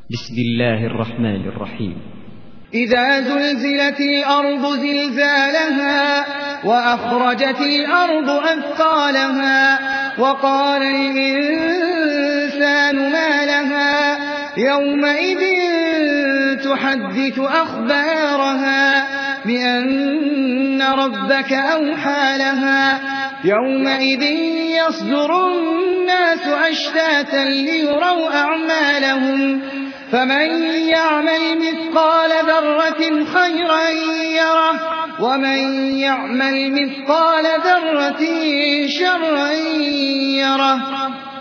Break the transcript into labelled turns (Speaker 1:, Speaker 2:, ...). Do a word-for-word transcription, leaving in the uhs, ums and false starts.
Speaker 1: بسم الله الرحمن الرحيم.
Speaker 2: إذا زلزلت الأرض زلزالها وأخرجت الأرض أثقالها وقال الإنسان ما لها يومئذ تحدث أخبارها بأن ربك أوحى لها يومئذ يصدر الناس أشتاتا ليروا أعمالهم فمن يعمل مثقال ذرة خيرا يره ومن يعمل مثقال ذرة شرا يره.